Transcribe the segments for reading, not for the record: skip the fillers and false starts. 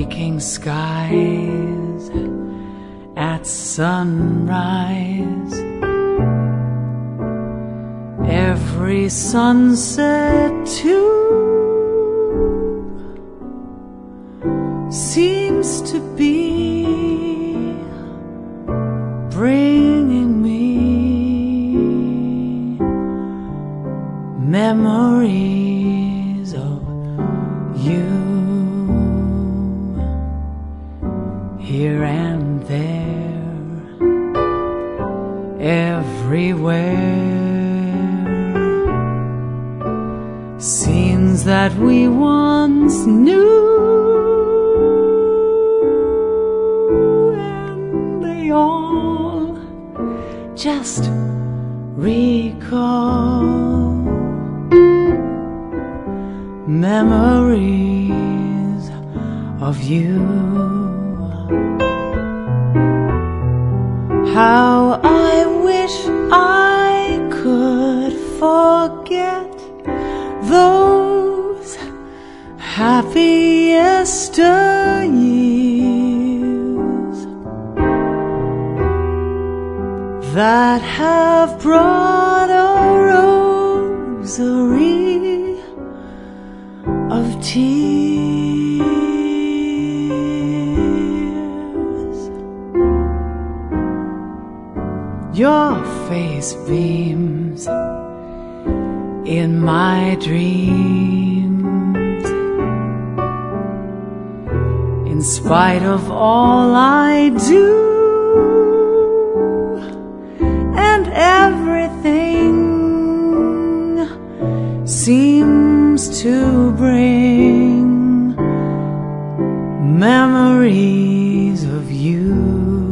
waking skies at sunrise. Every sunset too seems to be bringing me memories of you. Here and there, everywhere, scenes that we once knew, and they all just recall memories of you. How I wish I could forget those happy yesteryears that have brought a rosary of tears. Your face beams in my dreams, in spite of all I do, and everything seems to bring memories of you.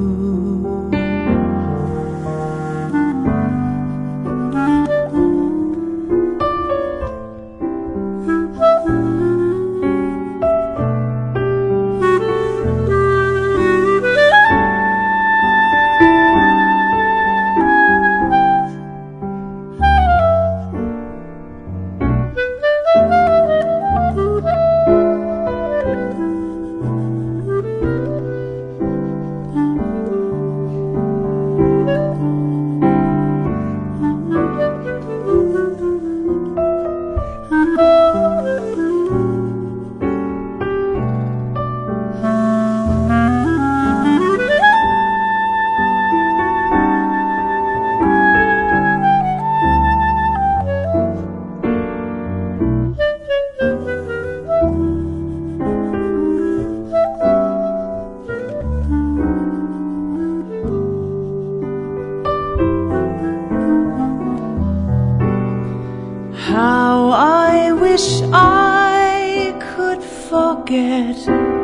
How I wish I could forget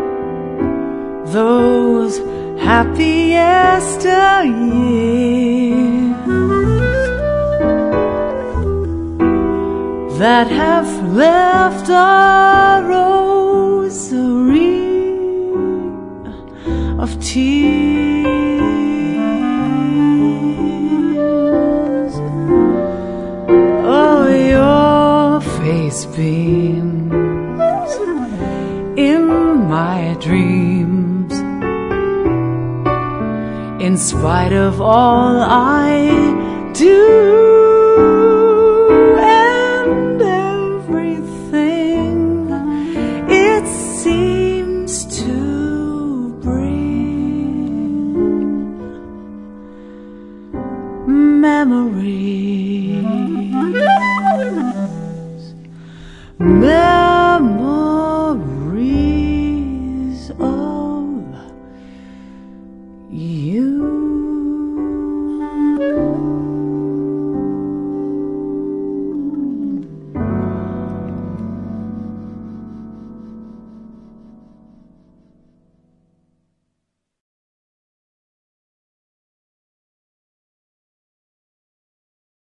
those happy yesteryears that have left a rosary of tears. Oh, your face beams in my dreams, in spite of all I do.